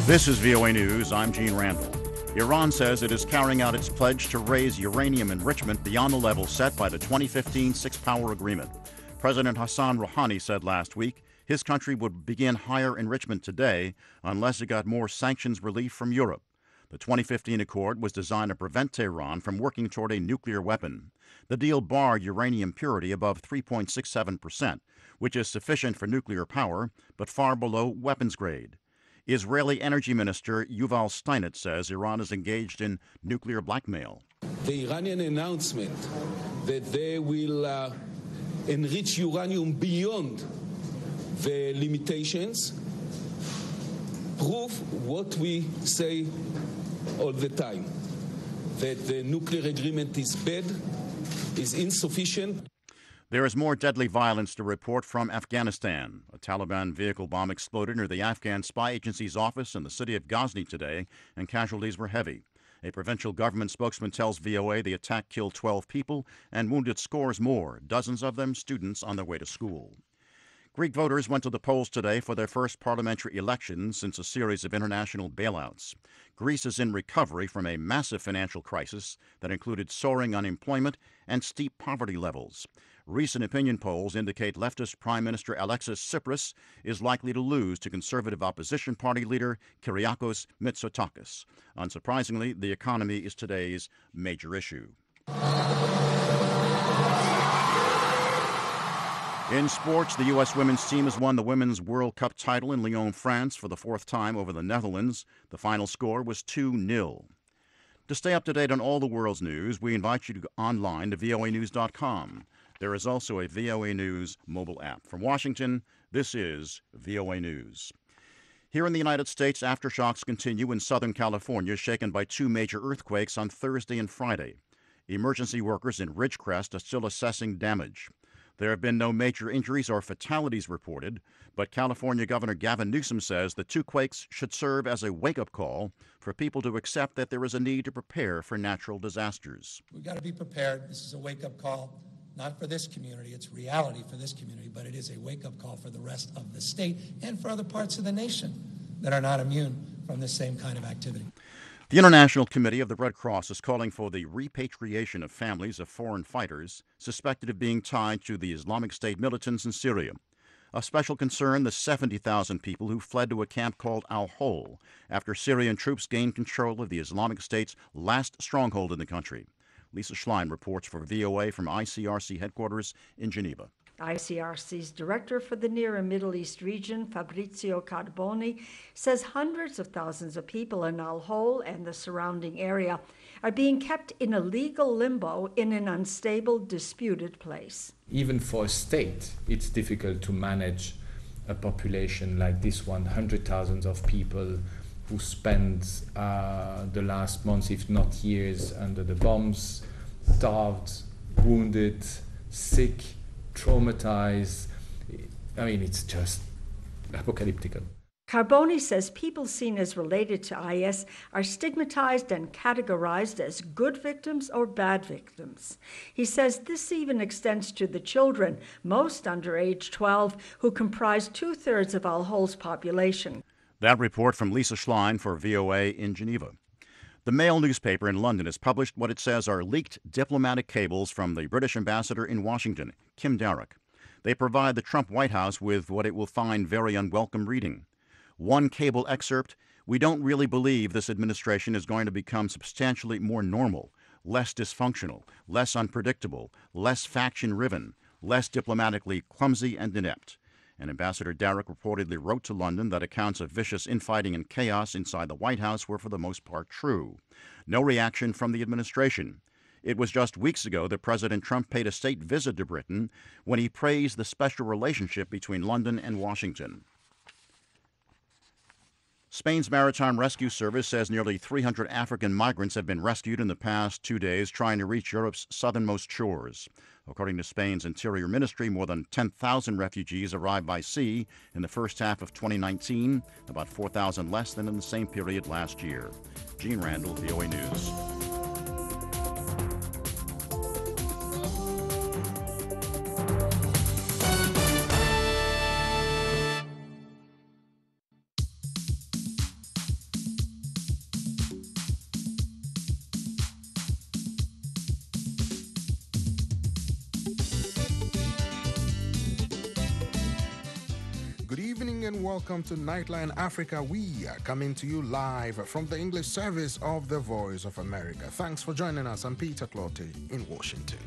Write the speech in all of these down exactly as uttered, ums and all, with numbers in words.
This is V O A News. I'm Gene Randall. Iran says it is carrying out its pledge to raise uranium enrichment beyond the level set by the twenty fifteen Six-Power Agreement. President Hassan Rouhani said last week his country would begin higher enrichment today unless it got more sanctions relief from Europe. The twenty fifteen accord was designed to prevent Tehran from working toward a nuclear weapon. The deal barred uranium purity above three point six seven percent, which is sufficient for nuclear power, but far below weapons grade. Israeli Energy Minister Yuval Steinitz says Iran is engaged in nuclear blackmail. The Iranian announcement that they will uh, enrich uranium beyond the limitations prove what we say all the time, that the nuclear agreement is bad, is insufficient. There is more deadly violence to report from Afghanistan. A Taliban vehicle bomb exploded near the Afghan spy agency's office in the city of Ghazni today, and casualties were heavy. A provincial government spokesman tells V O A the attack killed twelve people and wounded scores more, dozens of them students on their way to school. Greek voters went to the polls today for their first parliamentary election since a series of international bailouts. Greece is in recovery from a massive financial crisis that included soaring unemployment and steep poverty levels. Recent opinion polls indicate leftist Prime Minister Alexis Tsipras is likely to lose to conservative opposition party leader Kyriakos Mitsotakis. Unsurprisingly, the economy is today's major issue. In sports, the U S women's team has won the Women's World Cup title in Lyon, France for the fourth time over the Netherlands. The final score was two nil. To stay up to date on all the world's news, we invite you to go online to V O A news dot com. There is also a V O A News mobile app. From Washington, this is V O A News. Here in the United States, aftershocks continue in Southern California, shaken by two major earthquakes on Thursday and Friday. Emergency workers in Ridgecrest are still assessing damage. There have been no major injuries or fatalities reported, but California Governor Gavin Newsom says the two quakes should serve as a wake-up call for people to accept that there is a need to prepare for natural disasters. We've got to be prepared. This is a wake-up call, not for this community. It's reality for this community, but it is a wake-up call for the rest of the state and for other parts of the nation that are not immune from this same kind of activity. The International Committee of the Red Cross is calling for the repatriation of families of foreign fighters suspected of being tied to the Islamic State militants in Syria. Of special concern, the seventy thousand people who fled to a camp called Al-Hol after Syrian troops gained control of the Islamic State's last stronghold in the country. Lisa Schlein reports for V O A from I C R C headquarters in Geneva. I C R C's director for the Near and Middle East region, Fabrizio Carboni, says hundreds of thousands of people in Al-Hol and the surrounding area are being kept in a legal limbo in an unstable, disputed place. Even for a state, it's difficult to manage a population like this one, hundred thousands of people who spent uh, the last months, if not years, under the bombs, starved, wounded, sick, traumatized. I mean, it's just apocalyptic. Carboni says people seen as related to I S are stigmatized and categorized as good victims or bad victims. He says this even extends to the children, most under age twelve, who comprise two-thirds of Al-Hol's population. That report from Lisa Schlein for V O A in Geneva. The Mail newspaper in London has published what it says are leaked diplomatic cables from the British ambassador in Washington, Kim Darroch. They provide the Trump White House with what it will find very unwelcome reading. One cable excerpt: "We don't really believe this administration is going to become substantially more normal, less dysfunctional, less unpredictable, less faction-riven, less diplomatically clumsy and inept." And Ambassador Darroch reportedly wrote to London that accounts of vicious infighting and chaos inside the White House were for the most part true. No reaction from the administration. It was just weeks ago that President Trump paid a state visit to Britain when he praised the special relationship between London and Washington. Spain's Maritime Rescue Service says nearly three hundred African migrants have been rescued in the past two days trying to reach Europe's southernmost shores. According to Spain's Interior Ministry, more than ten thousand refugees arrived by sea in the first half of twenty nineteen, about four thousand less than in the same period last year. Gene Randall, V O A News. and welcome to Nightline Africa. We are coming to you live from the English service of the Voice of America. Thanks for joining us. I'm Peter Clottey in Washington.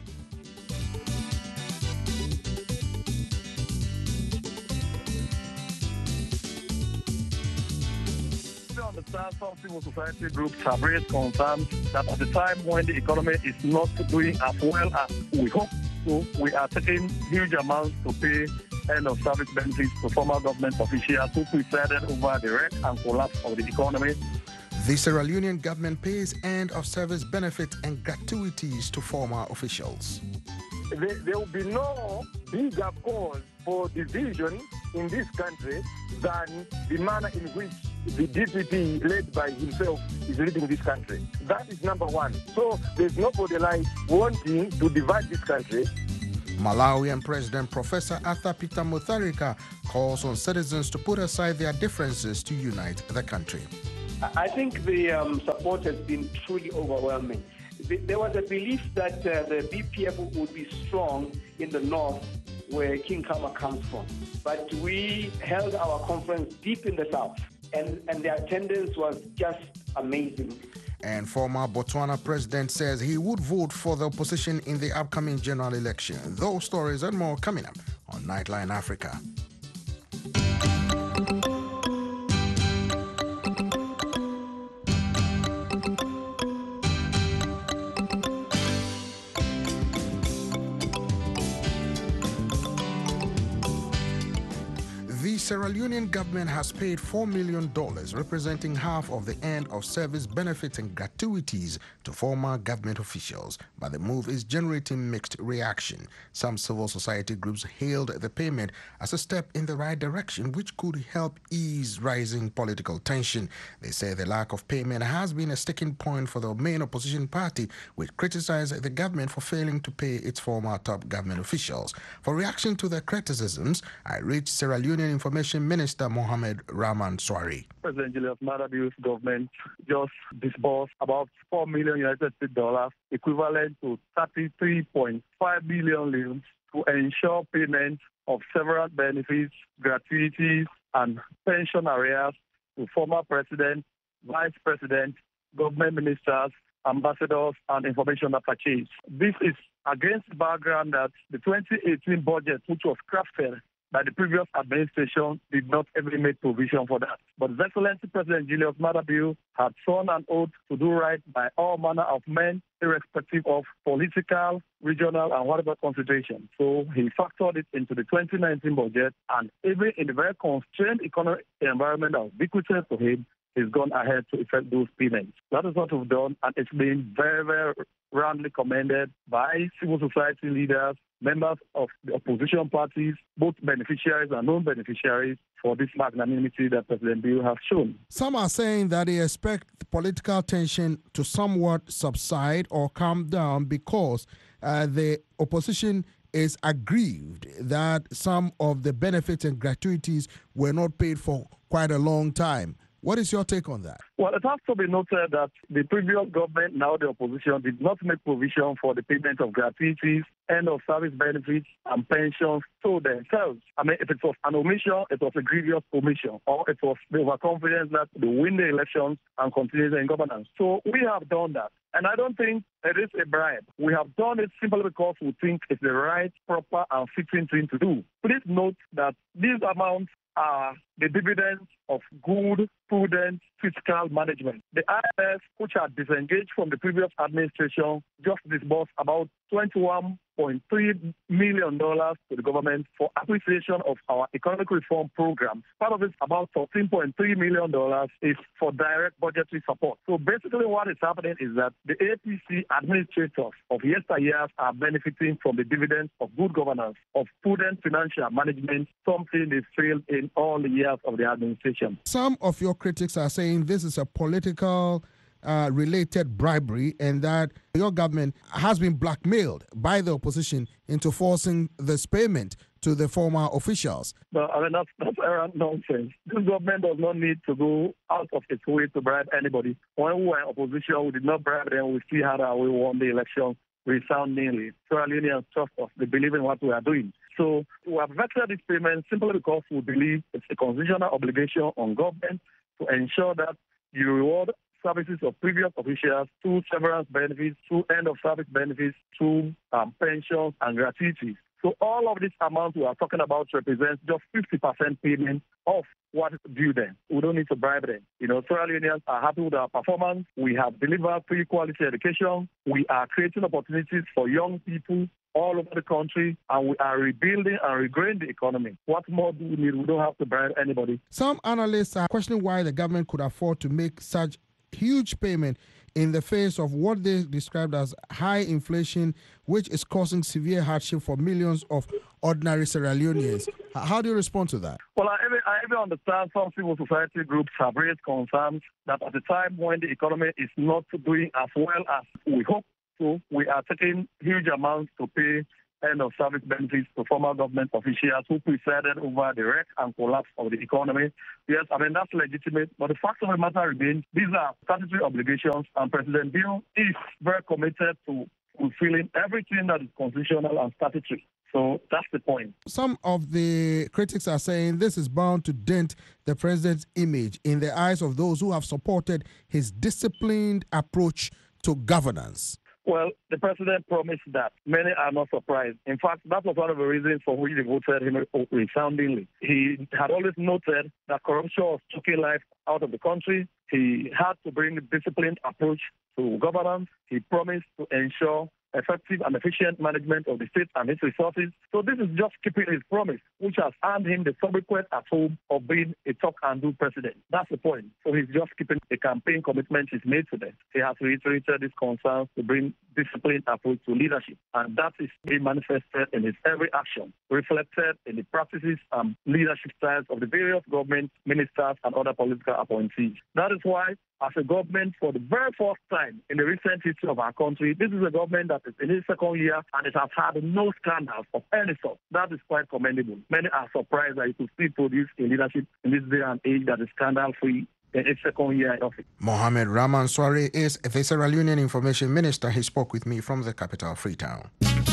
Understand some civil society groups have raised concerns that at the time when the economy is not doing as well as we hope, so we are taking huge amounts to pay end of service benefits to former government officials who presided over the wreck and collapse of the economy. The Sierra Leonean government pays end of service benefits and gratuities to former officials. There, there will be no bigger cause for division in this country than the manner in which the D P P, led by himself, is leading this country. That is number one. So there's nobody like wanting to divide this country. Malawian President Professor Arthur Peter Mutharika calls on citizens to put aside their differences to unite the country. I think the um, support has been truly overwhelming. There was a belief that uh, the B P F would be strong in the north, where King Kama comes from. But we held our conference deep in the south, and, and the attendance was just amazing. And former Botswana president says he would vote for the opposition in the upcoming general election. Those stories and more coming up on Nightline Africa. The Sierra Leonean government has paid four million dollars, representing half of the end of service benefits and gratuities to former government officials. But the move is generating mixed reaction. Some civil society groups hailed the payment as a step in the right direction, which could help ease rising political tension. They say the lack of payment has been a sticking point for the main opposition party, which criticized the government for failing to pay its former top government officials. For reaction to the criticisms, I reached Sierra Leonean Information Minister Mohamed Rahman Swari. President Julius Maada Bio's government just disbursed about four million United States dollars, equivalent to thirty-three point five billion loans, to ensure payment of several benefits, gratuities, and pension arrears to former president, vice president, government ministers, ambassadors, and information attaches. This is against the background that the twenty eighteen budget, which was crafted by the previous administration, did not even make provision for that. But His Excellency President Julius Maada Bio had sworn an oath to do right by all manner of men, irrespective of political, regional, and whatever consideration. So he factored it into the twenty nineteen budget, and even in the very constrained economic environment that was ubiquitous to him, he's gone ahead to effect those payments. That is what we've done, and it's been very, very roundly commended by civil society leaders, members of the opposition parties, both beneficiaries and non-beneficiaries, for this magnanimity that President Bio has shown. Some are saying that they expect the political tension to somewhat subside or calm down because uh, the opposition is aggrieved that some of the benefits and gratuities were not paid for quite a long time. What is your take on that? Well, it has to be noted that the previous government, now the opposition, did not make provision for the payment of gratuities, end of service benefits, and pensions to themselves. I mean, if it was an omission, it was a grievous omission, or it was the overconfidence that they win the elections and continue in governance. So we have done that. And I don't think it is a bribe. We have done it simply because we think it's the right, proper, and fitting thing to do. Please note that these amounts are the dividends of good, prudent fiscal management. The I M F, which had disengaged from the previous administration, just disbursed about twenty-one point three million dollars to the government for appreciation of our economic reform program. Part of it, about thirteen point three million dollars, is for direct budgetary support. So basically what is happening is that the A P C administrators of yesteryears are benefiting from the dividends of good governance, of prudent financial management, something they failed in all the years of the administration. Some of your critics are saying this is a political uh, related bribery and that your government has been blackmailed by the opposition into forcing this payment to the former officials. No, I mean, that's, that's errant nonsense. This government does not need to go out of its way to bribe anybody. When we were in opposition, we did not bribe them. We still had our way won the election. resoundingly. Sierra Leoneans trust us. They believe in what we are doing. So we have vetted this payment simply because we believe it's a constitutional obligation on government to ensure that you reward services of previous officials through severance benefits, through end-of-service benefits, through um, pensions and gratuities. So all of this amount we are talking about represents just fifty percent payment of what is due them. We don't need to bribe them. You know, Sierra Leoneans are happy with our performance. We have delivered free quality education. We are creating opportunities for young people all over the country, and we are rebuilding and regrowing the economy. What more do we need? We don't have to bribe anybody. Some analysts are questioning why the government could afford to make such huge payment in the face of what they described as high inflation, which is causing severe hardship for millions of ordinary Sierra Leoneans. How do you respond to that? Well, I even, I even understand some civil society groups have raised concerns that at a time when the economy is not doing as well as we hope to, we are taking huge amounts to pay end-of-service benefits to former government officials who presided over the wreck and collapse of the economy. Yes, I mean, that's legitimate, but the fact of the matter remains, these are statutory obligations, and President Bill is very committed to fulfilling everything that is constitutional and statutory. So that's the point. Some of the critics are saying this is bound to dent the president's image in the eyes of those who have supported his disciplined approach to governance. Well, the president promised that. Many are not surprised. In fact, that was one of the reasons for which they voted him resoundingly. He had always noted that corruption was choking life out of the country. He had to bring a disciplined approach to governance. He promised to ensure effective and efficient management of the state and its resources. So this is just keeping his promise, which has earned him the sobriquet at home of being a talk-and-do president. That's the point. So he's just keeping the campaign commitment he's made to them. He has reiterated his concerns to bring disciplined approach to leadership, and that is being manifested in his every action, reflected in the practices and leadership styles of the various government ministers and other political appointees. That is why, as a government, for the very first time in the recent history of our country, this is a government that is in its second year and it has had no scandals of any sort. That is quite commendable. Many are surprised that it could still produce a leadership in this day and age that is scandal-free in its second year in office. Mohamed Ramanswari is the Sierra Leonean Information Minister. He spoke with me from the capital, Freetown.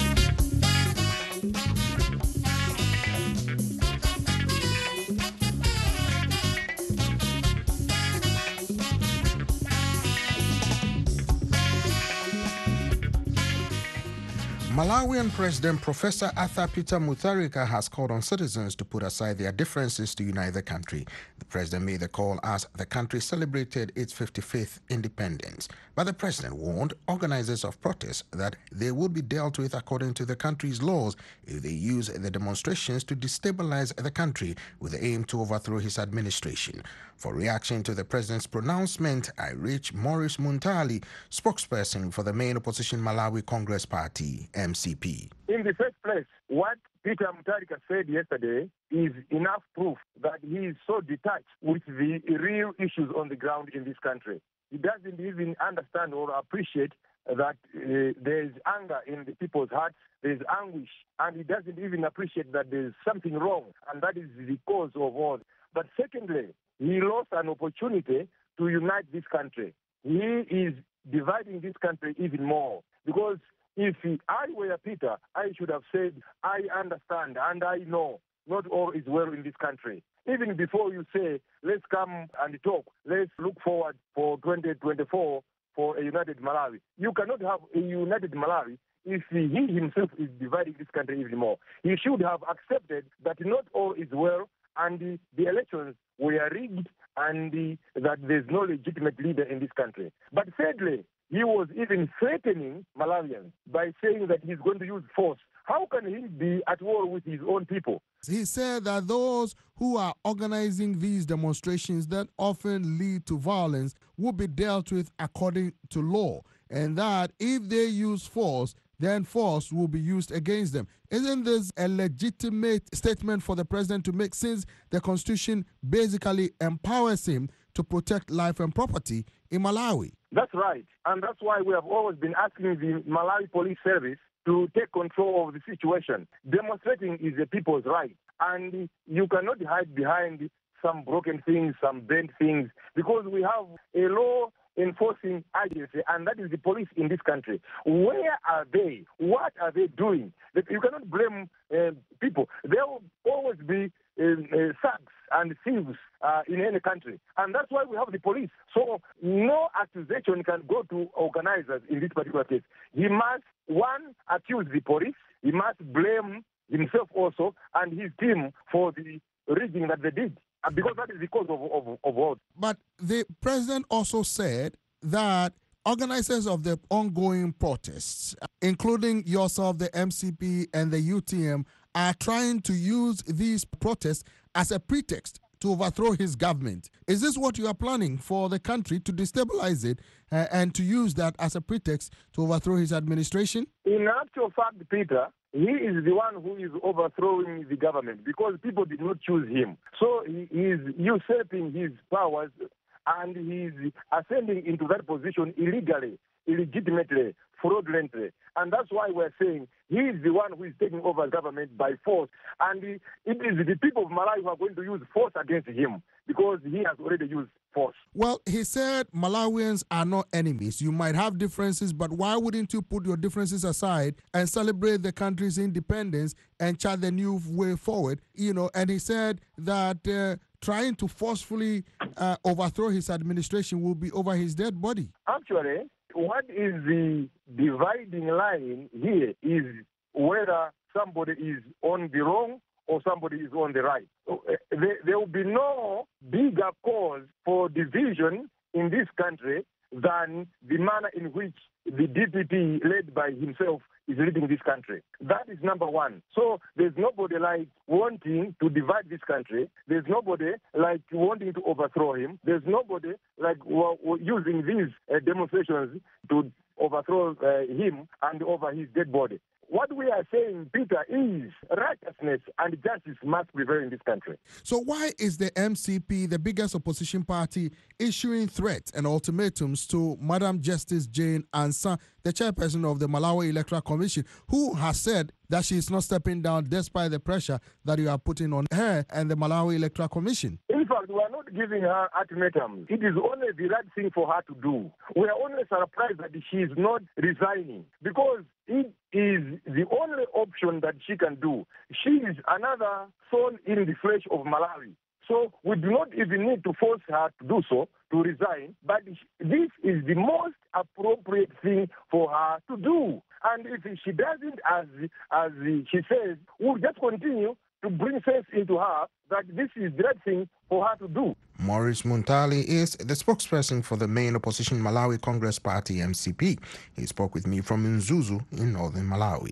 Malawian President Professor Arthur Peter Mutharika has called on citizens to put aside their differences to unite the country. The president made the call as the country celebrated its fifty-fifth independence. But the president warned organizers of protests that they would be dealt with according to the country's laws if they use the demonstrations to destabilize the country with the aim to overthrow his administration. For reaction to the president's pronouncement, I reached Maurice Muntali, spokesperson for the main opposition Malawi Congress Party, M C P. In the first place, what Peter Mutharika said yesterday is enough proof that he is so detached with the real issues on the ground in this country. He doesn't even understand or appreciate that uh, there is anger in the people's hearts, there is anguish, and he doesn't even appreciate that there is something wrong, and that is the cause of all. But secondly, he lost an opportunity to unite this country. He is dividing this country even more, because if I were Peter, I should have said, I understand and I know not all is well in this country. Even before you say, let's come and talk, let's look forward for twenty twenty-four for a united Malawi. You cannot have a united Malawi if he himself is dividing this country even more. He should have accepted that not all is well and the, the elections were rigged and the, that there's no legitimate leader in this country. But thirdly, he was even threatening Malawians by saying that he's going to use force. How can he be at war with his own people? He said that those who are organizing these demonstrations that often lead to violence will be dealt with according to law, and that if they use force, then force will be used against them. Isn't this a legitimate statement for the president to make, since the Constitution basically empowers him to protect life and property in Malawi? That's right. And that's why we have always been asking the Malawi Police Service to take control of the situation. Demonstrating is a people's right. And you cannot hide behind some broken things, some bent things, because we have a law, enforcing agency, and that is the police in this country. Where are they? What are they doing? You cannot blame uh, people. There will always be uh, uh, thugs and thieves uh, in any country, and that's why we have the police. So no accusation can go to organizers in this particular case. He must, one, accuse the police. He must blame himself also and his team for the rigging that they did, because that is the cause of, of, of all. But the president also said that organizers of the ongoing protests, including yourself, the M C P and the U T M, are trying to use these protests as a pretext to overthrow his government. Is this what you are planning for the country, to destabilize it uh, and to use that as a pretext to overthrow his administration? In actual fact, Peter, he is the one who is overthrowing the government because people did not choose him. So he is usurping his powers and he is ascending into that position illegally, illegitimately, fraudulently. And that's why we're saying he is the one who is taking over government by force. And it is the people of Malawi who are going to use force against him because he has already used force. Well, he said Malawians are not enemies. You might have differences, but why wouldn't you put your differences aside and celebrate the country's independence and chart the new way forward? You know, and he said that uh, trying to forcefully uh, overthrow his administration will be over his dead body. Actually, what is the dividing line here is whether somebody is on the wrong or somebody is on the right. There, there will be no bigger cause for division in this country than the manner in which the D P P, led by himself, is leading this country. That is number one. So there's nobody like wanting to divide this country. There's nobody like wanting to overthrow him. There's nobody like w- w- using these uh, demonstrations to overthrow uh, him and over his dead body. What we are saying, Peter, is righteousness and justice must prevail in this country. So why is the M C P, the biggest opposition party, issuing threats and ultimatums to Madam Justice Jane Ansah, the chairperson of the Malawi Electoral Commission, who has said that she is not stepping down despite the pressure that you are putting on her and the Malawi Electoral Commission? In fact, we are not giving her ultimatums. It is only the right thing for her to do. We are only surprised that she is not resigning because it is the only option that she can do. She is another thorn in the flesh of Malawi. So we do not even need to force her to do so, to resign, but this is the most appropriate thing for her to do. And if she doesn't, as, as she says, we'll just continue to bring sense into her that this is the right thing for her to do. Maurice Muntali is the spokesperson for the main opposition Malawi Congress Party, M C P. He spoke with me from Mzuzu in northern Malawi.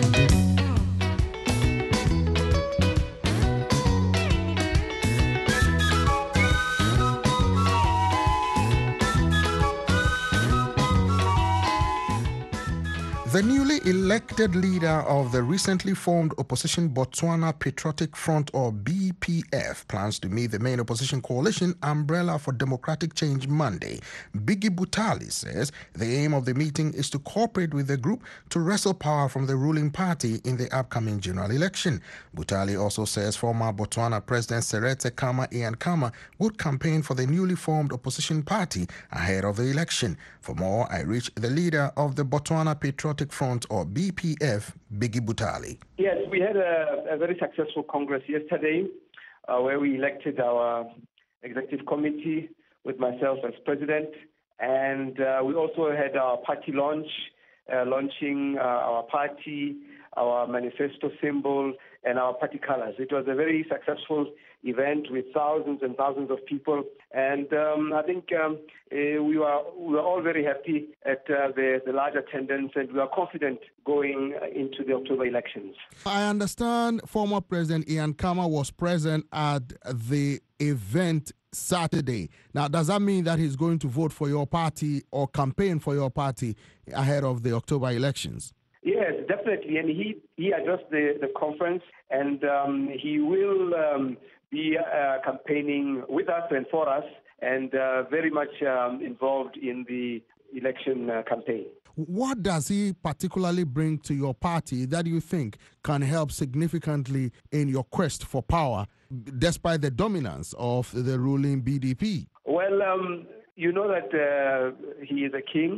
The newly elected leader of the recently formed opposition Botswana Patriotic Front, or B P F, plans to meet the main opposition coalition Umbrella for Democratic Change Monday. Biggie Butali says the aim of the meeting is to cooperate with the group to wrestle power from the ruling party in the upcoming general election. Butali also says former Botswana President Seretse Khama Ian Khama would campaign for the newly formed opposition party ahead of the election. For more, I reached the leader of the Botswana Patriotic Front, or B P F, Biggie Butali. Yes, we had a, a very successful Congress yesterday uh, where we elected our executive committee with myself as president. And uh, we also had our party launch, uh, launching uh, our party, our manifesto symbol, and our party colors. It was a very successful event with thousands and thousands of people. And um, I think um, uh, we, were, we were all very happy at uh, the, the large attendance, and we are confident going into the October elections. I understand former President Ian Khama was present at the event Saturday. Now, does that mean that he's going to vote for your party or campaign for your party ahead of the October elections? Yes, definitely. And he, he addressed the, the conference, and um, he will um, be uh, campaigning with us and for us, and uh, very much um, involved in the election uh, campaign. What does he particularly bring to your party that you think can help significantly in your quest for power, despite the dominance of the ruling B D P? Well, um, You know that uh, he is a king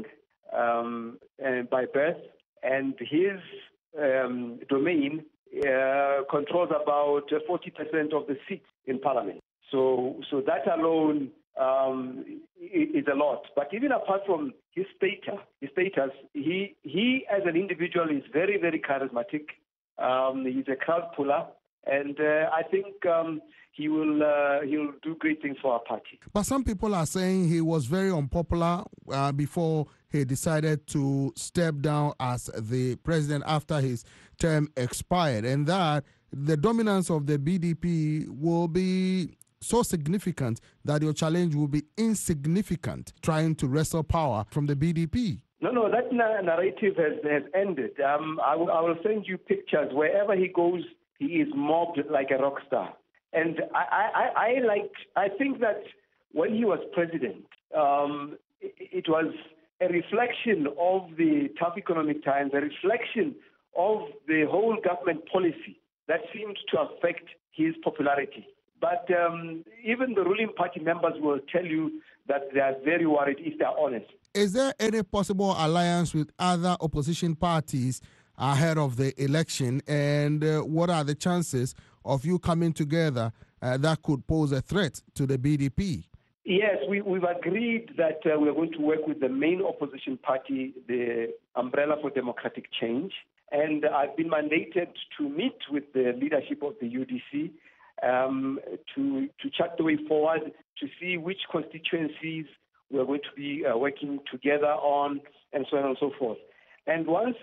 um, and by birth, and his um, domain uh, controls about forty percent of the seats in parliament. So, so that alone um, is a lot. But even apart from his status, his status, he he as an individual is very, very charismatic. Um, he's a crowd puller, and uh, I think um, he will uh, he will do great things for our party. But some people are saying he was very unpopular uh, before he decided to step down as the president after his term expired, and that the dominance of the B D P will be so significant that your challenge will be insignificant, trying to wrestle power from the B D P. No, no, that na- narrative has, has ended. Um, I, w- I will send you pictures. Wherever he goes, he is mobbed like a rock star. And I, I, I like. I think that when he was president, um, it, it was a reflection of the tough economic times, a reflection of the whole government policy that seemed to affect his popularity. But um, even the ruling party members will tell you that they are very worried if they are honest. Is there any possible alliance with other opposition parties ahead of the election? And uh, what are the chances of you coming together uh, that could pose a threat to the B D P? Yes, we, we've agreed that uh, we're going to work with the main opposition party, the Umbrella for Democratic Change. And I've been mandated to meet with the leadership of the U D C um, to, to chart the way forward, to see which constituencies we're going to be uh, working together on, and so on and so forth. And once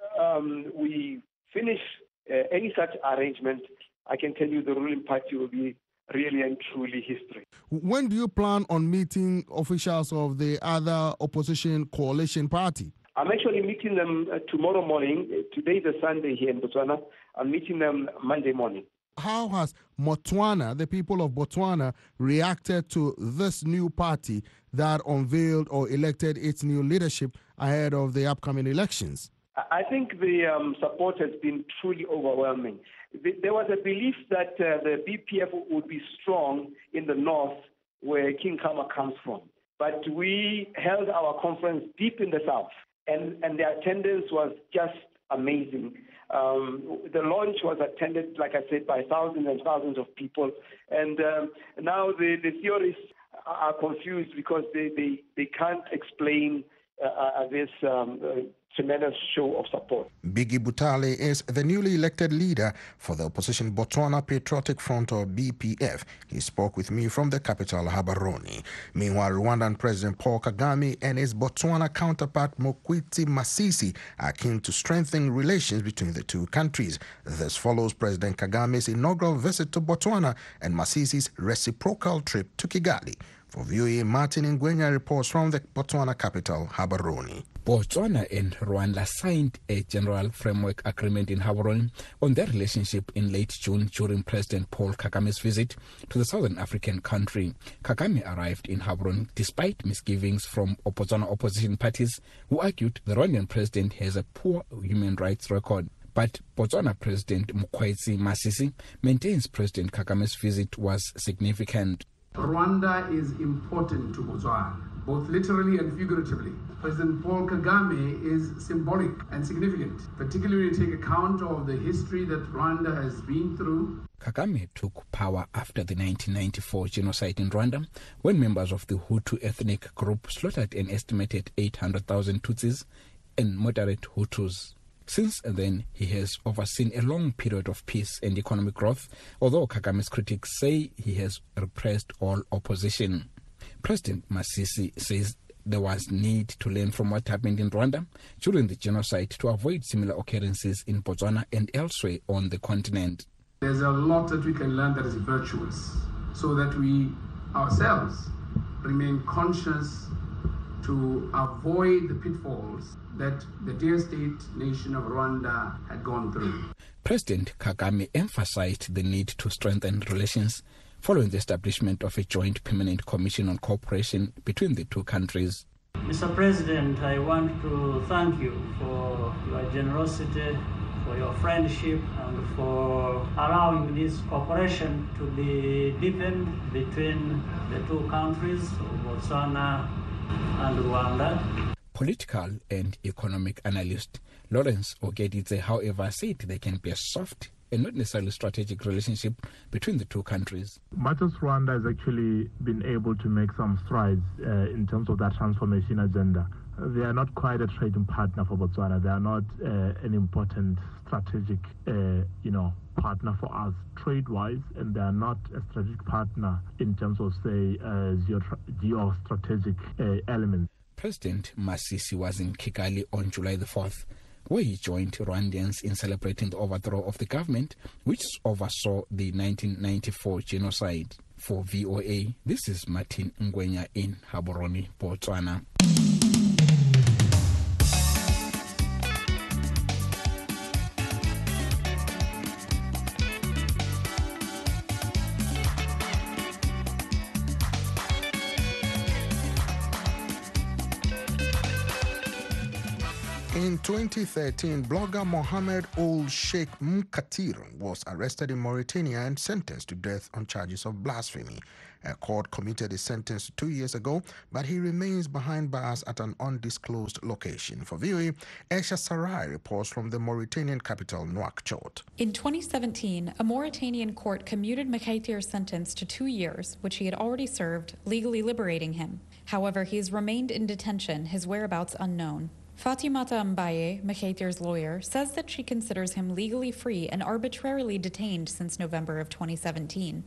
um, we finish uh, any such arrangement, I can tell you the ruling party will be really and truly history. When do you plan on meeting officials of the other opposition coalition party? I'm actually meeting them uh, tomorrow morning. Today is a Sunday here in Botswana. I'm meeting them Monday morning. How has Botswana, the people of Botswana, reacted to this new party that unveiled or elected its new leadership ahead of the upcoming elections? I think the um, support has been truly overwhelming. There was a belief that uh, the B P F would be strong in the north, where King Kama comes from. But we held our conference deep in the south, and, and the attendance was just amazing. Um, the launch was attended, like I said, by thousands and thousands of people. And um, now the, the theorists are confused because they, they, they can't explain uh, this um, uh, tremendous show of support. Biggie Butale is the newly elected leader for the opposition Botswana Patriotic Front, or B P F. He spoke with me from the capital, Gaborone. Meanwhile, Rwandan President Paul Kagame and his Botswana counterpart Mokwetsi Masisi are keen to strengthen relations between the two countries. This follows President Kagame's inaugural visit to Botswana and Masisi's reciprocal trip to Kigali. For V O A, Martin Ngwenya reports from the Botswana capital, Gaborone. Botswana and Rwanda signed a general framework agreement in Gaborone on their relationship in late June during President Paul Kagame's visit to the southern African country. Kagame arrived in Gaborone despite misgivings from Botswana opposition parties who argued the Rwandan president has a poor human rights record. But Botswana President Mokwetsi Masisi maintains President Kagame's visit was significant. Rwanda is important to Botswana, both literally and figuratively. President Paul Kagame is symbolic and significant, particularly when you take account of the history that Rwanda has been through. Kagame took power after the nineteen ninety-four genocide in Rwanda, when members of the Hutu ethnic group slaughtered an estimated eight hundred thousand Tutsis and moderate Hutus. Since then, he has overseen a long period of peace and economic growth, although Kagame's critics say he has repressed all opposition. President Masisi says there was need to learn from what happened in Rwanda during the genocide to avoid similar occurrences in Botswana and elsewhere on the continent. There's a lot that we can learn that is virtuous, so that we ourselves remain conscious to avoid the pitfalls that the dear state nation of Rwanda had gone through. President Kagame emphasized the need to strengthen relations following the establishment of a joint permanent commission on cooperation between the two countries. Mister President, I want to thank you for your generosity, for your friendship, and for allowing this cooperation to be deepened between the two countries, Botswana and Rwanda. Political and economic analyst Lawrence Ogedidze, however, said there can be a soft and not necessarily strategic relationship between the two countries. Much as Rwanda has actually been able to make some strides uh, in terms of that transformation agenda, they are not quite a trading partner for Botswana. They are not uh, an important strategic, uh, you know, partner for us trade-wise, and they are not a strategic partner in terms of, say, uh, geostrategic uh, elements. President Masisi was in Kigali on July the fourth, where he joined Rwandans in celebrating the overthrow of the government, which oversaw the nineteen ninety-four genocide. For V O A, this is Martin Ngwenya in Gaborone, Botswana. In twenty thirteen, blogger Mohamed Ould Sheikh Mkatir was arrested in Mauritania and sentenced to death on charges of blasphemy. A court commuted his sentence two years ago, but he remains behind bars at an undisclosed location. For V O A, Aisha Sarai reports from the Mauritanian capital, Nouakchott. In twenty seventeen, a Mauritanian court commuted Mkatir's sentence to two years, which he had already served, legally liberating him. However, he has remained in detention, his whereabouts unknown. Fatimata Mbaye, Mkatir's lawyer, says that she considers him legally free and arbitrarily detained since November of twenty seventeen.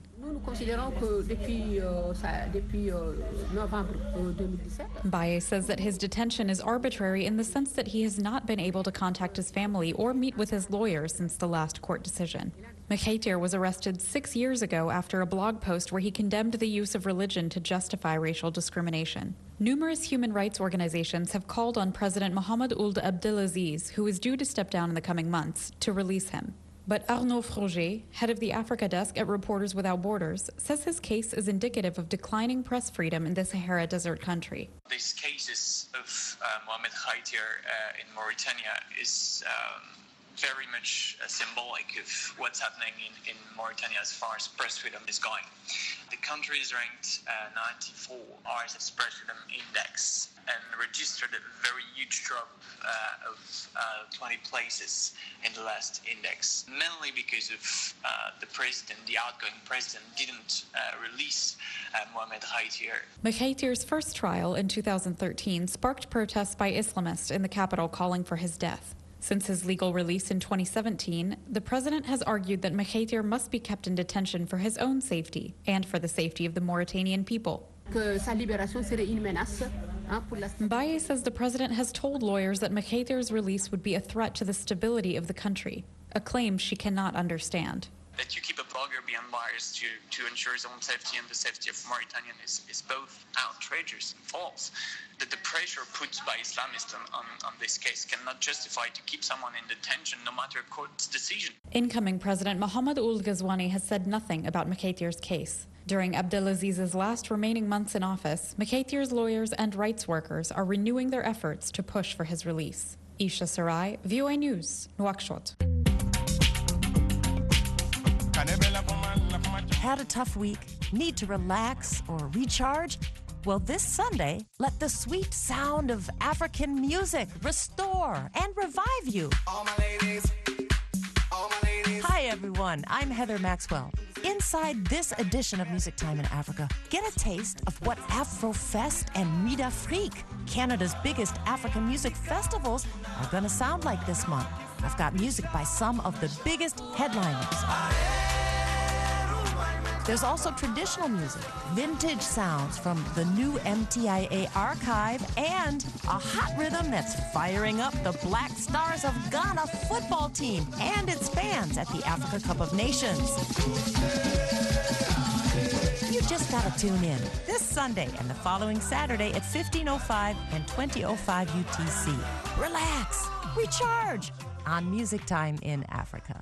Mbaye says that his detention is arbitrary in the sense that he has not been able to contact his family or meet with his lawyer since the last court decision. Mkatir was arrested six years ago after a blog post where he condemned the use of religion to justify racial discrimination. Numerous human rights organizations have called on President Mohamed Ould Abdelaziz, who is due to step down in the coming months, to release him. But Arnaud Froger, head of the Africa desk at Reporters Without Borders, says his case is indicative of declining press freedom in the Sahara Desert country. These cases of uh, Mohamed Khaïtir uh, in Mauritania is um, very much uh, symbolic of what's happening in, in Mauritania as far as press freedom is going. The country is ranked uh, ninety-four R S F Press Freedom Index and registered a very huge drop uh, of uh, twenty places in the last index, mainly because of uh, the president, the outgoing president, didn't uh, release uh, Mohamed Khaïtir. Mkatir's first trial in two thousand thirteen sparked protests by Islamists in the capital calling for his death. Since his legal release in twenty seventeen, the president has argued that Mkatir must be kept in detention for his own safety and for the safety of the Mauritanian people. Mbaye says the president has told lawyers that Mkatir's release would be a threat to the stability of the country, a claim she cannot understand. That you keep a blogger behind bars to, to ensure his own safety and the safety of Mauritanians is, is both outrageous and false. That the pressure put by Islamists on, on, on this case cannot justify to keep someone in detention no matter a court's decision. Incoming President Mohamed Ould Ghazouani has said nothing about Mkatir's case. During Abdelaziz's last remaining months in office, Mkatir's lawyers and rights workers are renewing their efforts to push for his release. Isha Sarai, V O A News, Nouakchott. Had a tough week? Need to relax or recharge? Well, this Sunday, let the sweet sound of African music restore and revive you. All my ladies, all my ladies. Hi, everyone. I'm Heather Maxwell. Inside this edition of Music Time in Africa, get a taste of what Afrofest and Nuit d'Afrique, Canada's biggest African music festivals, are going to sound like this month. I've got music by some of the biggest headliners. There's also traditional music, vintage sounds from the new M T I A archive, and a hot rhythm that's firing up the Black Stars of Ghana football team and its fans at the Africa Cup of Nations. You just gotta tune in this Sunday and the following Saturday at fifteen oh five and twenty oh five U T C. Relax, recharge on Music Time in Africa.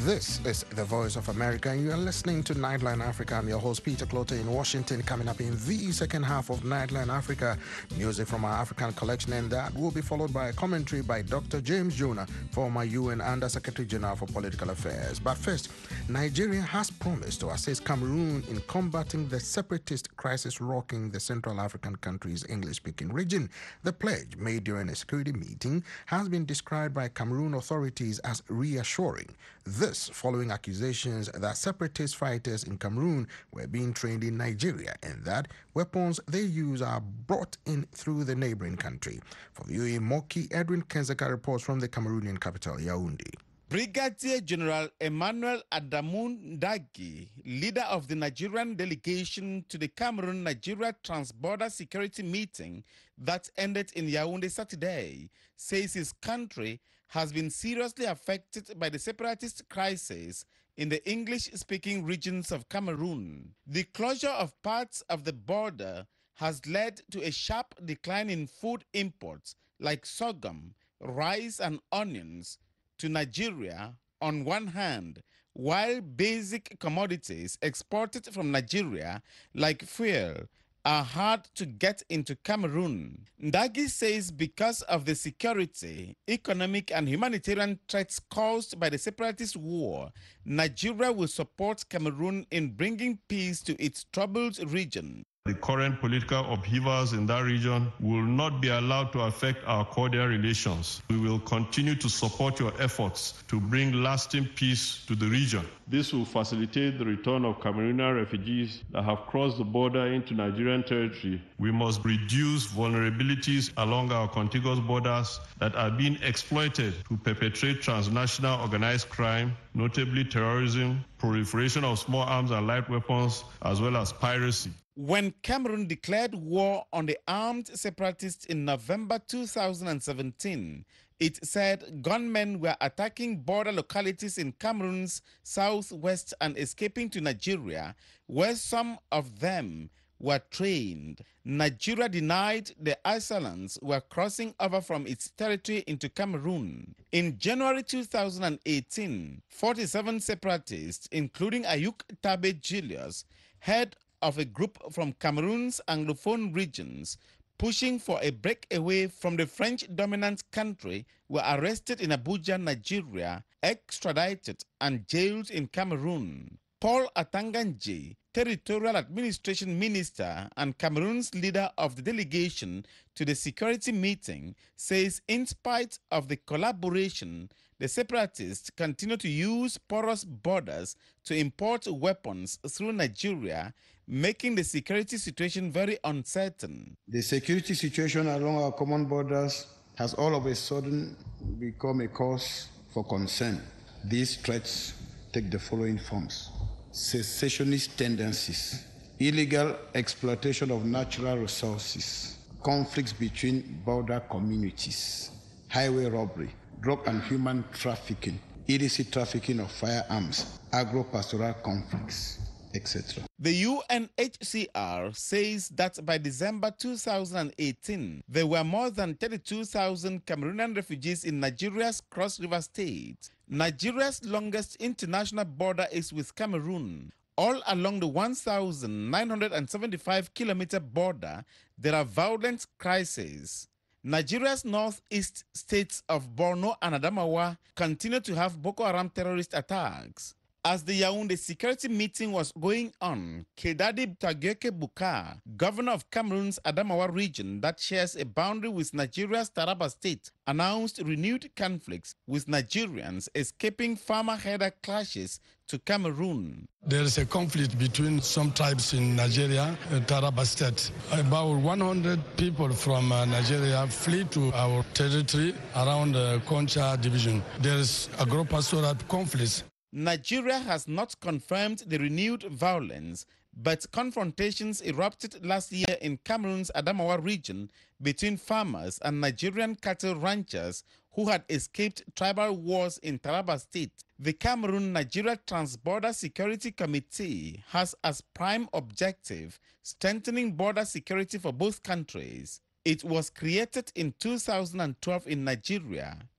This is the Voice of America, and you are listening to Nightline Africa. I'm your host, Peter Clotter, in Washington. Coming up in the second half of Nightline Africa, music from our African collection, and that will be followed by a commentary by Doctor James Jonah, former U N Under-Secretary General for Political Affairs. But first, Nigeria has promised to assist Cameroon in combating the separatist crisis rocking the Central African country's English-speaking region. The pledge, made during a security meeting, has been described by Cameroon authorities as reassuring. This following accusations that separatist fighters in Cameroon were being trained in Nigeria and that weapons they use are brought in through the neighboring country. For V O A Moki, Edwin Kenzeka reports from the Cameroonian capital, Yaoundé. Brigadier General Emmanuel Adamu Ndagi, leader of the Nigerian delegation to the Cameroon-Nigeria Trans-Border Security Meeting that ended in Yaoundé Saturday, says his country has been seriously affected by the separatist crisis in the English-speaking regions of Cameroon. The closure of parts of the border has led to a sharp decline in food imports like sorghum, rice and onions to Nigeria on one hand, while basic commodities exported from Nigeria like fuel are hard to get into Cameroon. Ndagi says because of the security, economic and humanitarian threats caused by the separatist war, Nigeria will support Cameroon in bringing peace to its troubled region. The current political upheavals in that region will not be allowed to affect our cordial relations. We will continue to support your efforts to bring lasting peace to the region. This will facilitate the return of Cameroonian refugees that have crossed the border into Nigerian territory. We must reduce vulnerabilities along our contiguous borders that are being exploited to perpetrate transnational organized crime, notably terrorism, proliferation of small arms and light weapons, as well as piracy. When Cameroon declared war on the armed separatists in November two thousand seventeen, it said gunmen were attacking border localities in Cameroon's southwest and escaping to Nigeria, where some of them were trained. Nigeria denied the assailants were crossing over from its territory into Cameroon. In January two thousand eighteen, forty-seven separatists, including Ayuk Tabe Julius, head of a group from Cameroon's Anglophone regions pushing for a breakaway from the French-dominant country, were arrested in Abuja, Nigeria, extradited and jailed in Cameroon. Paul Atanganji, Territorial Administration Minister and Cameroon's leader of the delegation to the security meeting, says in spite of the collaboration, the separatists continue to use porous borders to import weapons through Nigeria, making the security situation very uncertain. The security situation along our common borders has all of a sudden become a cause for concern. These threats take the following forms: secessionist tendencies, illegal exploitation of natural resources, conflicts between border communities, highway robbery, drug and human trafficking, illicit trafficking of firearms, agro-pastoral conflicts, et cetera. The U N H C R says that by December two thousand eighteen, there were more than thirty-two thousand Cameroonian refugees in Nigeria's Cross River State. Nigeria's longest international border is with Cameroon. All along the one thousand nine hundred seventy-five kilometer border, there are violent crises. Nigeria's northeast states of Borno and Adamawa continue to have Boko Haram terrorist attacks. As the Yaoundé security meeting was going on, Kedadi Tagyoke Bukar, governor of Cameroon's Adamawa region that shares a boundary with Nigeria's Taraba state, announced renewed conflicts with Nigerians escaping farmer-herder clashes to Cameroon. There is a conflict between some tribes in Nigeria and Taraba state. About one hundred people from uh, Nigeria flee to our territory around the Koncha division. There is agro-pastoral conflicts. Nigeria has not confirmed the renewed violence, but confrontations erupted last year in Cameroon's Adamawa region between farmers and Nigerian cattle ranchers who had escaped tribal wars in Taraba state. The Cameroon-Nigeria Trans-Border Security Committee has as prime objective strengthening border security for both countries. It was created in two thousand twelve in Nigeria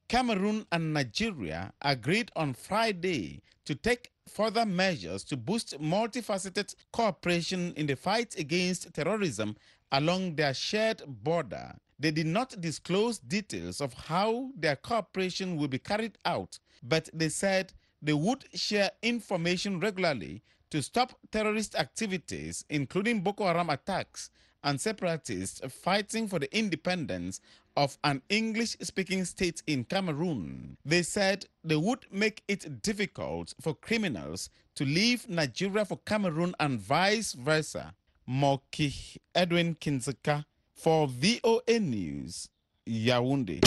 Cameroon and Nigeria agreed on Friday to take further measures to boost multifaceted cooperation in the fight against terrorism along their shared border. They did not disclose details of how their cooperation will be carried out, but they said they would share information regularly to stop terrorist activities, including Boko Haram attacks and separatists fighting for the independence of an English-speaking state in Cameroon. They said they would make it difficult for criminals to leave Nigeria for Cameroon and vice versa. Moki Edwin Kinzeka for V O A News, Yaoundé.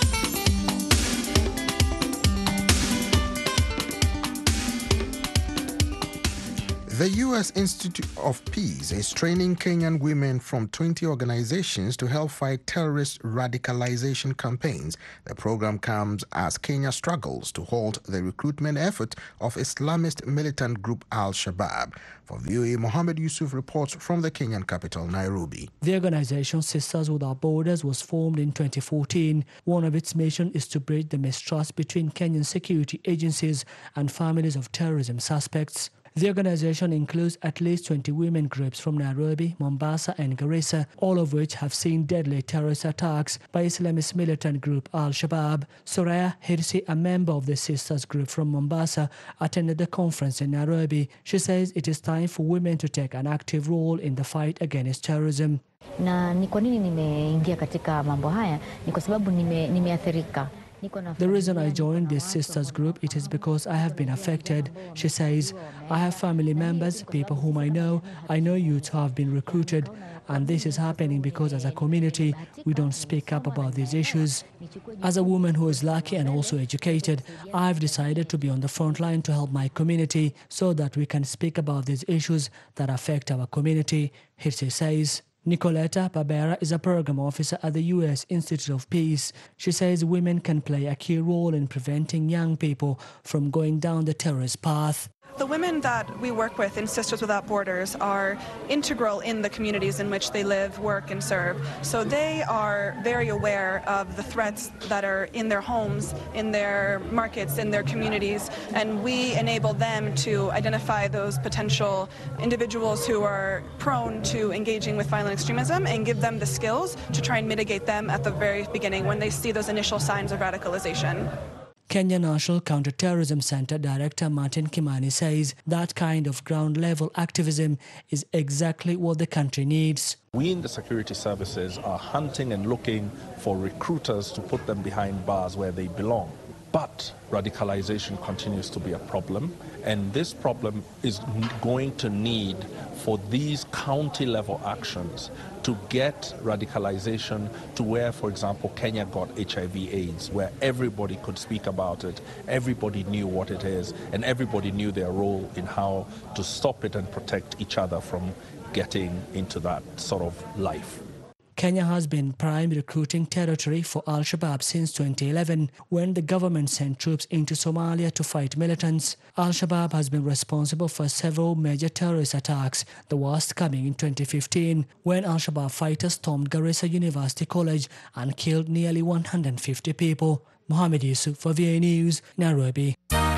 The U S Institute of Peace is training Kenyan women from twenty organizations to help fight terrorist radicalization campaigns. The program comes as Kenya struggles to halt the recruitment effort of Islamist militant group Al-Shabaab. For V O A, Mohammed Yusuf reports from the Kenyan capital, Nairobi. The organization Sisters Without Borders was formed in twenty fourteen. One of its missions is to bridge the mistrust between Kenyan security agencies and families of terrorism suspects. The organization includes at least twenty women groups from Nairobi, Mombasa and Garissa, all of which have seen deadly terrorist attacks by Islamist militant group Al-Shabaab. Soraya Hirsi, a member of the Sisters group from Mombasa, attended the conference in Nairobi. She says it is time for women to take an active role in the fight against terrorism. Na ni kwa nini nimeingia katika mambo haya ni kwa sababu nime nimeathirika. The reason I joined this sisters group, it is because I have been affected. She says, I have family members, people whom I know. I know youth who have been recruited. And this is happening because as a community, we don't speak up about these issues. As a woman who is lucky and also educated, I've decided to be on the front line to help my community so that we can speak about these issues that affect our community, Hirsi says. Nicoletta Barbera is a program officer at the U S Institute of Peace. She says women can play a key role in preventing young people from going down the terrorist path. The women that we work with in Sisters Without Borders are integral in the communities in which they live, work, and serve. So they are very aware of the threats that are in their homes, in their markets, in their communities, and we enable them to identify those potential individuals who are prone to engaging with violent extremism and give them the skills to try and mitigate them at the very beginning when they see those initial signs of radicalization. Kenya National Counterterrorism Center Director Martin Kimani says that kind of ground-level activism is exactly what the country needs. We in the security services are hunting and looking for recruiters to put them behind bars where they belong. But radicalization continues to be a problem, and this problem is going to need for these county-level actions to get radicalization to where, for example, Kenya got H I V AIDS, where everybody could speak about it, everybody knew what it is, and everybody knew their role in how to stop it and protect each other from getting into that sort of life. Kenya has been prime recruiting territory for Al-Shabaab since twenty eleven, when the government sent troops into Somalia to fight militants. Al-Shabaab has been responsible for several major terrorist attacks, the worst coming in twenty fifteen, when Al-Shabaab fighters stormed Garissa University College and killed nearly one hundred fifty people. Mohammed Yusuf for V O A News, Nairobi.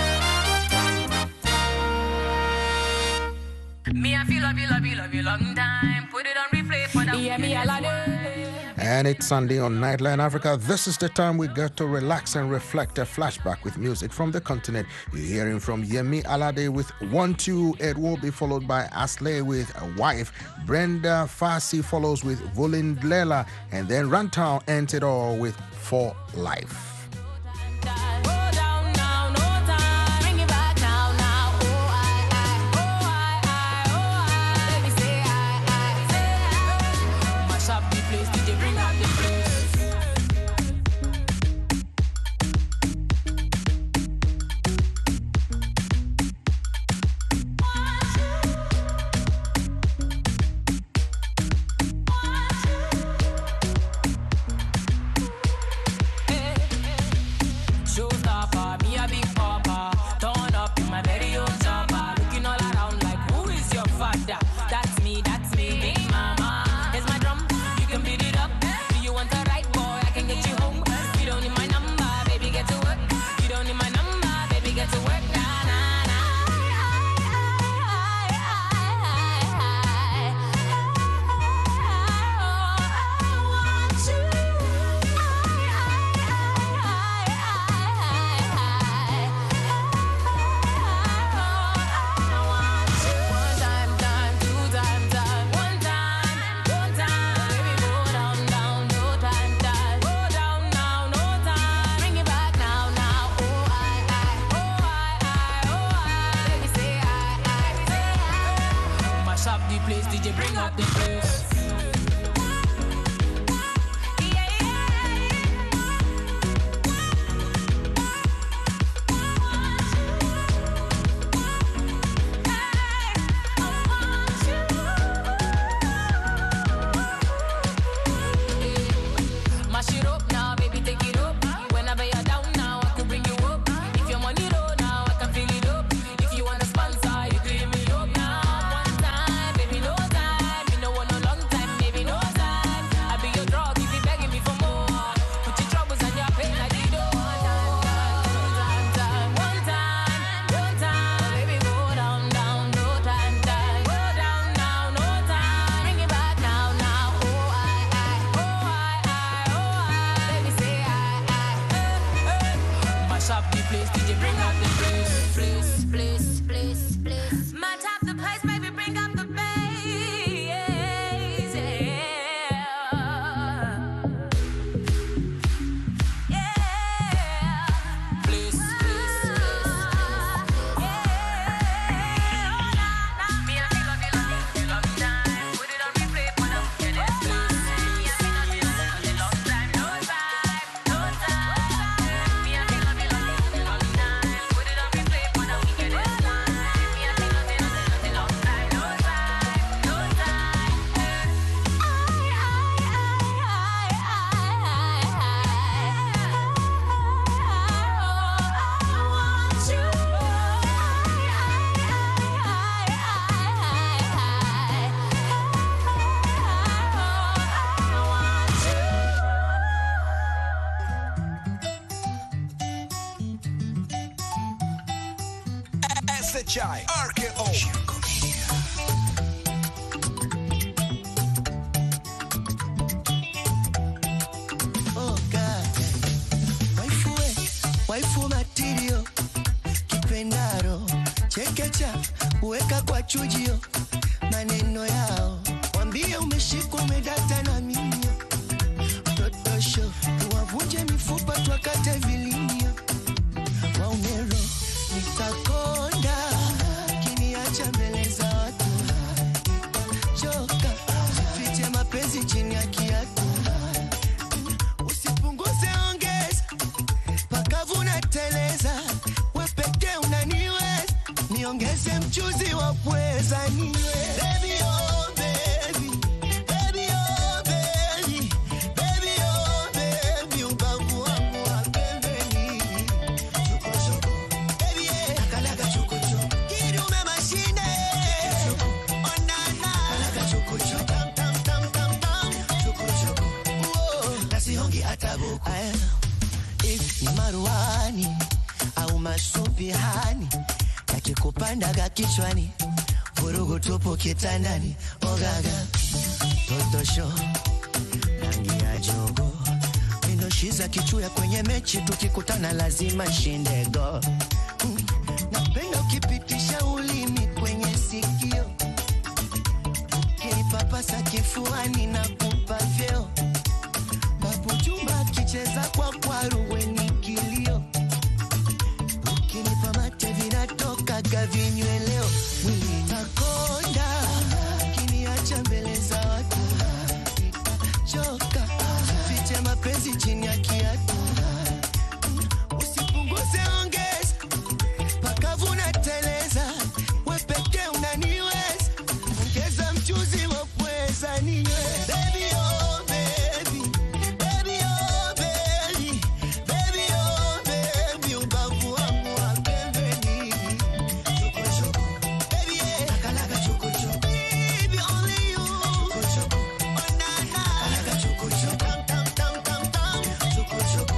Me I feel love you, love you, love you long time. Put it on replay for the yeah, me And it's Sunday on Nightline Africa. This is the time we get to relax and reflect. A flashback with music from the continent. You're hearing from Yemi Alade with One Two. It will be followed by Asley with A Wife. Brenda Fassi follows with Vulindlela. And then Runtown ends it all with For Life. you bring up the place. Chai, R K O. Oh God, waifu we, waifu material, kipendaro, chekecha, uweka kwa chujio, maneno yao, wambie umeshikwa umedata na mimi, totosho, wavunje mifupa tuwakate vilimio, waumero, nitakonda, mbele za watu choka fiche mapenzi chini ya kiatu usipunguze ongeza pakavu na teleza wepeke unaniweza niongeze mchuzi wa pweza niwe baby oh baby baby oh baby baby oh baby ubavu wangu wa pembeni choko choko baby yeah akalaga choko choko if ni maruani au masupihani yakikupandaga kichwani vurugu tupo kitandani ogaga totosho rangi ya jogo mindoshiza kichuya kwenye mechi tukikutana lazima shindego mm. Napenda ukipitisha ulimi kwenye sikio ukipapasa kifuani na kupa vyeo Chumba kicheza kwa kwaru weni kilio ukinipa mate vinatoka gavinyweleo mwili nakonda kiniacha mbele za watu choka fiche mapenzi chini ya kiatu usipunguze ongeza pakavu na teleza wepeke unaniweza ongeza mchuzi wa pweza niwe baby oh Choco, choco.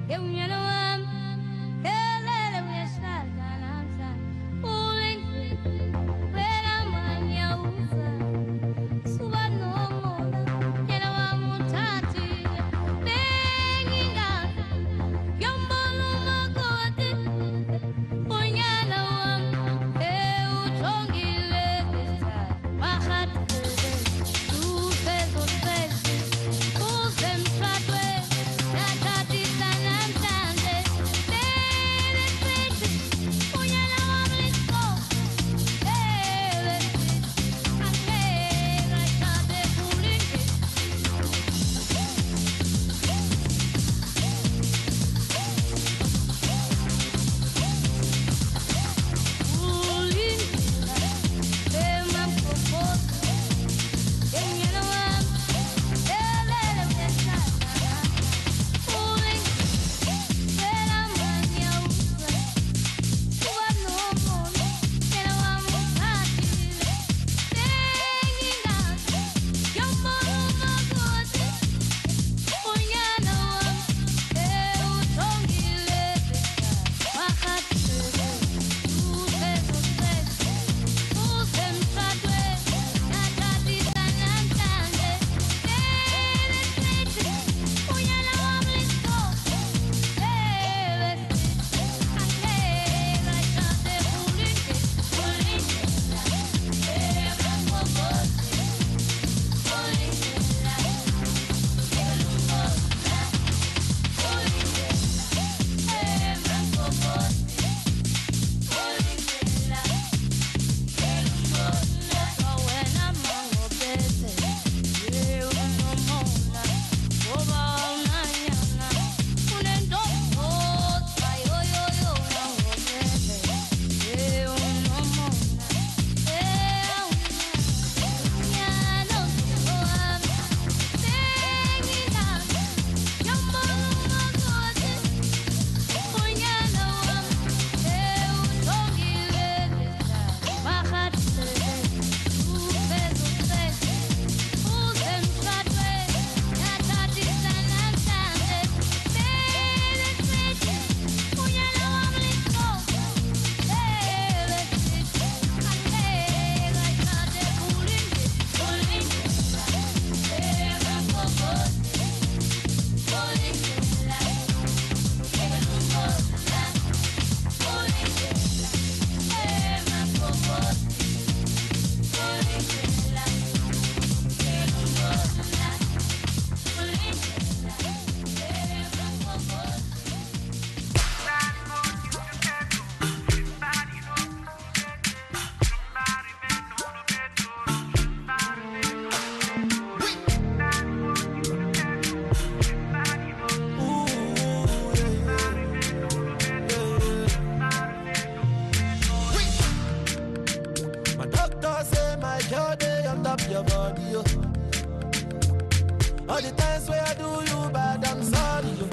All the times where I do you bad, I'm sorry, yo.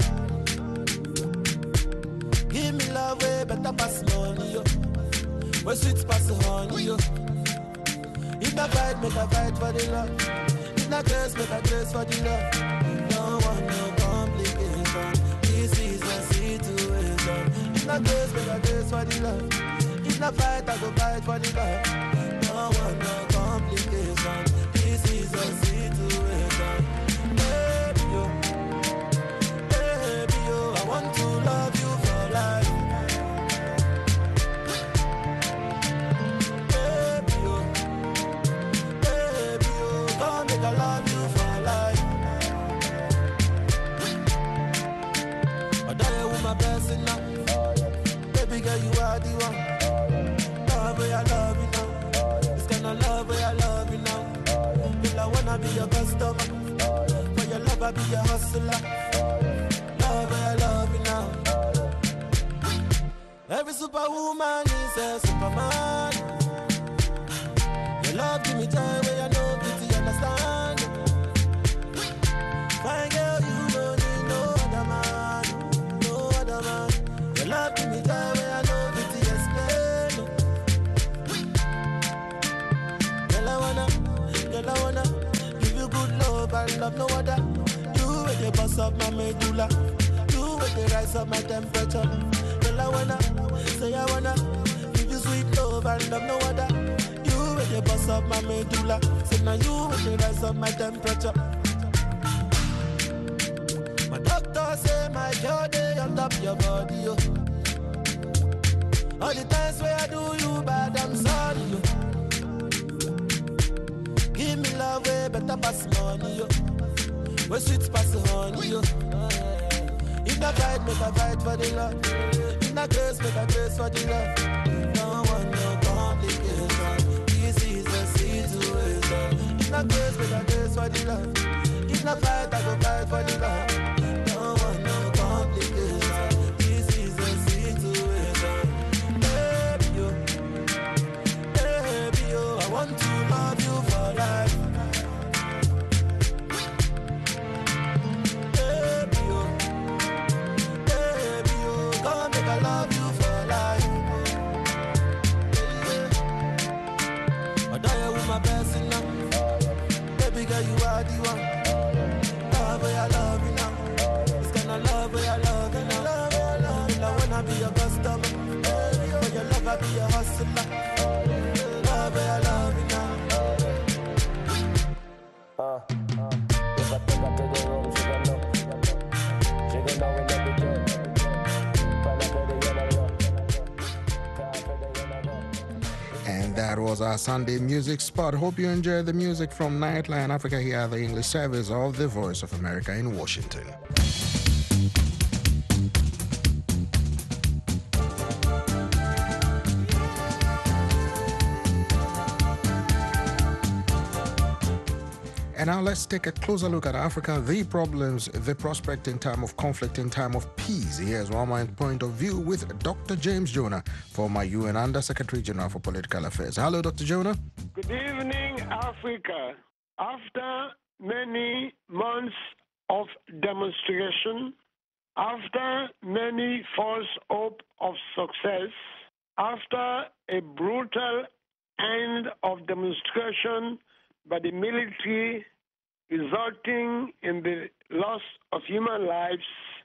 Give me love way better pass money, yo. Where sweet pass honey, yo. If I fight, make I fight for the love. If I grace, make I grace for the love. Don't want no complication. This is a situation. If I grace, make I grace for the love. If I fight, I go fight for the love. Don't want no complication. This is a situation. Baby, yo. Baby, yo. I want to love you for life. Baby, yo. Baby, yo. Come make I love you for life. I die with my blessing now. Baby girl, you are the one. Love where I love you now. This kind of love where I love you now. Girl, I wanna be your customer. For your love, I be your hustler. Love where I love you now. Every superwoman is a superman. Your love give me joy where I know pity, understand. Fine girl, you don't need no other man. No other man. Your love give me joy where I know pity, explain. Girl, I wanna, girl, I wanna give you good love and love no other. You with the boss of my medulla. You with they rise up my temperature. Girl, I wanna, say I wanna give you sweet love and love no other. You when you bust up my medulla. Say now you when they rise up my temperature. My doctor say my body on top your body, yo. All the times where I do you bad, I'm sorry, yo. Give me love way better pass money, yo. Where sweet pass honey, yo. If I fight, make a fight for the love. If I grace, make a grace for the love. No one, no complication. This is the situation. If I grace, make a grace for the love. If I fight, I go fight for the love. No one, no complication. This is the situation. Baby, yo. Baby, yo. I want to love you for life. I love you for life. I die with my best in now. Baby girl, you are the one. Love where I love you now. This kind of love where I love you now. Love where I love you now. When I be your customer, for your love I be your hustler. Love where I love you now. Uh, uh, if I take up to the room, she gon' know. She gon' know when I be good. And that was our Sunday music spot. Hope you enjoyed the music from Nightline Africa here at the English service of the Voice of America in Washington. And now let's take a closer look at Africa, the problems, the prospect in time of conflict, in time of peace. Here's one man's point of view with Doctor James Jonah, former U N Under-Secretary General for Political Affairs. Hello, Doctor Jonah. Good evening, Africa. After many months of demonstration, after many false hope of success, after a brutal end of demonstration by the military, resulting in the loss of human lives,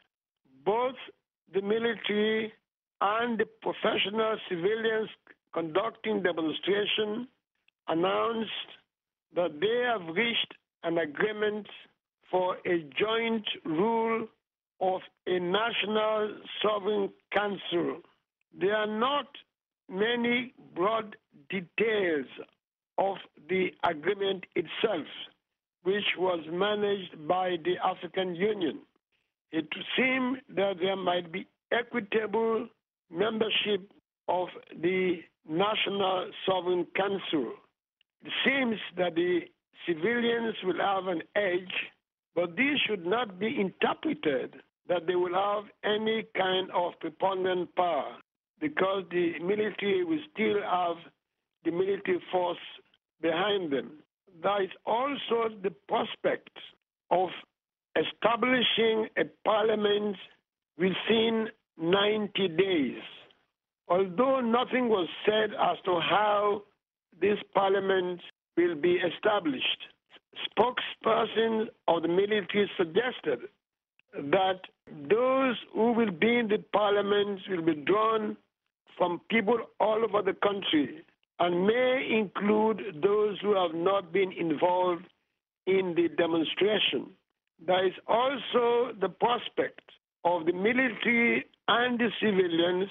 both the military and the professional civilians conducting demonstration announced that they have reached an agreement for a joint rule of a national sovereign council. There are not many broad details of the agreement itself, which was managed by the African Union. It seemed that there might be equitable membership of the National Sovereign Council. It seems that the civilians will have an edge, but this should not be interpreted that they will have any kind of preponderant power, because the military will still have the military force behind them. There is also the prospect of establishing a parliament within ninety days. Although nothing was said as to how this parliament will be established, spokesperson of the military suggested that those who will be in the parliament will be drawn from people all over the country and may include those who have not been involved in the demonstration. There is also the prospect of the military and the civilians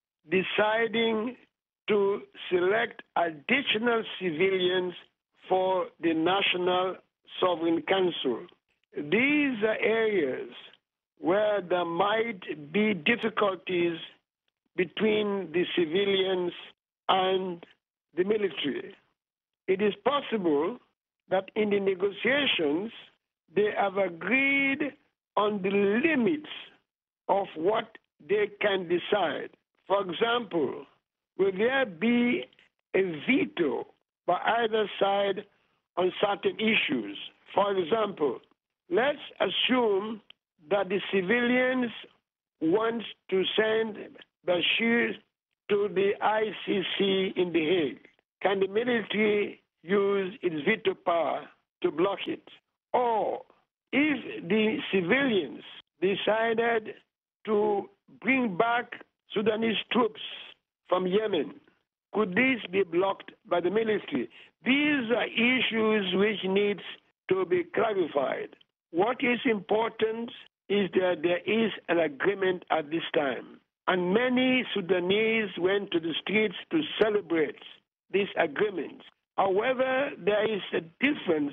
deciding to select additional civilians for the National Sovereign Council. These are areas where there might be difficulties between the civilians and the military. It is possible that in the negotiations, they have agreed on the limits of what they can decide. For example, will there be a veto by either side on certain issues? For example, let's assume that the civilians want to send Bashir to the I C C in The Hague. Can the military use its veto power to block it? Or if the civilians decided to bring back Sudanese troops from Yemen? Could this be blocked by the military? These are issues which need to be clarified. What is important is that there is an agreement at this time. And many Sudanese went to the streets to celebrate this agreement. However, there is a difference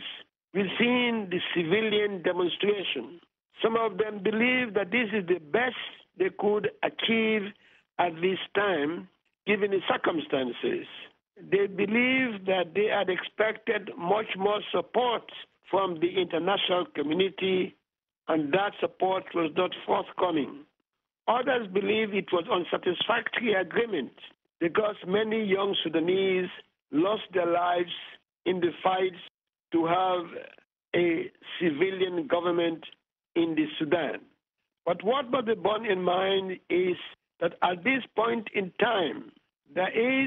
within the civilian demonstration. Some of them believe that this is the best they could achieve at this time, given the circumstances. They believe that they had expected much more support from the international community, and that support was not forthcoming. Others believe it was unsatisfactory agreement because many young Sudanese lost their lives in the fights to have a civilian government in the Sudan. But what must be borne in mind is that at this point in time, there is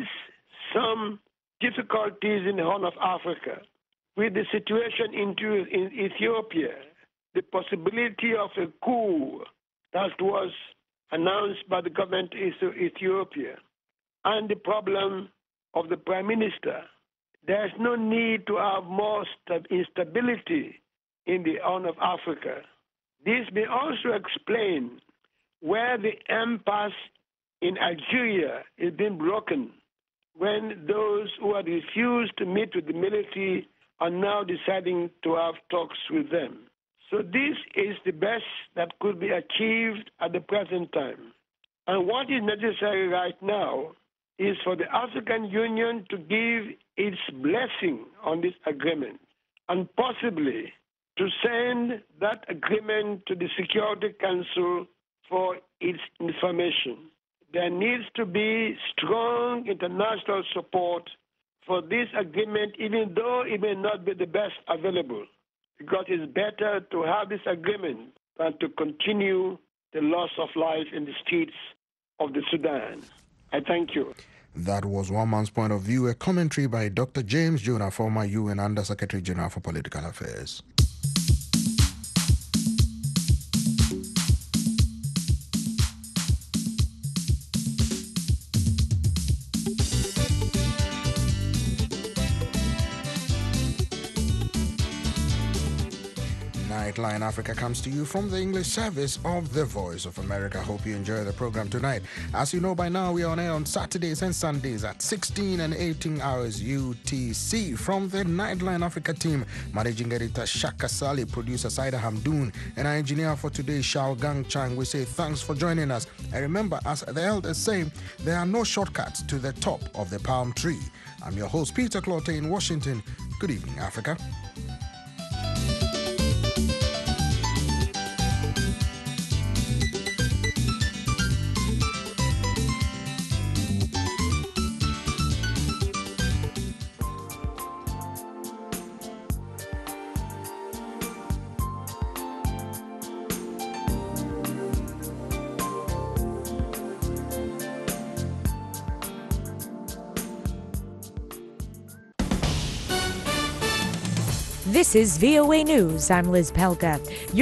some difficulties in the Horn of Africa with the situation into, in Ethiopia, the possibility of a coup that was announced by the government of Ethiopia, and the problem of the Prime Minister. There's no need to have more instability in the Horn of Africa. This may also explain where the impasse in Algeria is being broken, when those who had refused to meet with the military are now deciding to have talks with them. So this is the best that could be achieved at the present time. And what is necessary right now is for the African Union to give its blessing on this agreement, and possibly to send that agreement to the Security Council for its information. There needs to be strong international support for this agreement, even though it may not be the best available, because it's better to have this agreement than to continue the loss of life in the streets of the Sudan. I thank you. That was one man's point of view, a commentary by Doctor James Jonah, former U N Under Secretary General for Political Affairs. Nightline Africa comes to you from the English service of the Voice of America. Hope you enjoy the program tonight. As you know by now, we are on air on Saturdays and Sundays at sixteen and eighteen hours U T C. From the Nightline Africa team, managing editor Shaka Sali, producer Saida Hamdoun, and our engineer for today, Shao Gang Chang, we say thanks for joining us. And remember, as the elders say, there are no shortcuts to the top of the palm tree. I'm your host, Peter Clotte in Washington. Good evening, Africa. This is V O A News. I'm Liz Pelka.